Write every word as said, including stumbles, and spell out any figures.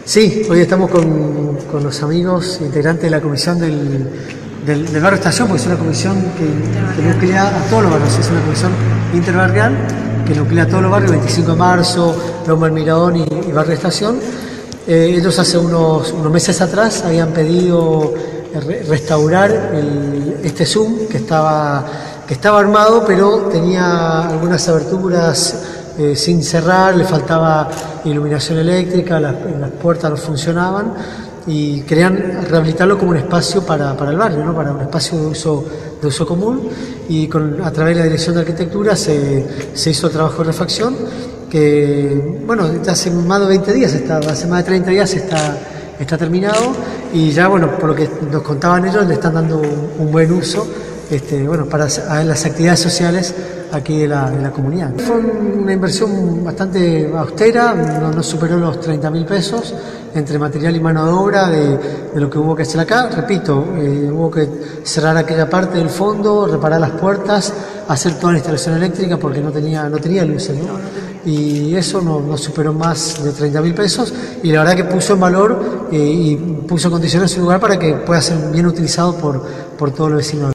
Sí, hoy estamos con, con los amigos integrantes de la comisión del, del, del barrio Estación, porque es una comisión que, que nuclea a todos los barrios, es una comisión interbarrial que nuclea a todos los barrios, veinticinco de marzo, Loma del Miradón y, y barrio Estación. Eh, ellos hace unos, unos meses atrás habían pedido re, restaurar el, este Zoom que estaba, que estaba armado, pero tenía algunas aberturas Eh, sin cerrar, le faltaba iluminación eléctrica, las, las puertas no funcionaban y querían rehabilitarlo como un espacio para, para el barrio, ¿no? Para un espacio de uso, de uso común, y con, a través de la Dirección de Arquitectura se, se hizo el trabajo de refacción que, bueno, hace más de veinte días, está, hace más de treinta días está, está terminado, y ya, bueno, por lo que nos contaban ellos, le están dando un, un buen uso este, bueno, para las actividades sociales aquí de la, de la comunidad. Fue una inversión bastante austera, no, no superó los treinta mil pesos entre material y mano de obra de, de lo que hubo que hacer acá. Repito, eh, hubo que cerrar aquella parte del fondo, reparar las puertas, hacer toda la instalación eléctrica porque no tenía, no tenía luces, ¿no? Y eso no, no superó más de treinta mil pesos, y la verdad que puso en valor eh, y puso condiciones en su lugar para que pueda ser bien utilizado por, por todos los vecinos.